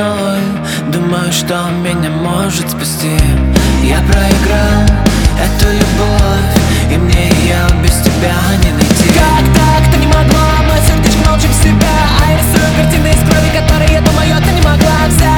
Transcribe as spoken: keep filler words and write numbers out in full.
мной. Думаю, что меня может спасти. Я проиграл эту любовь, и мне ее без тебя не найти. Как так, ты не могла? Мое сердечко молчит в себя, а я рисую картины из крови, которые, я думаю, ты не могла взять.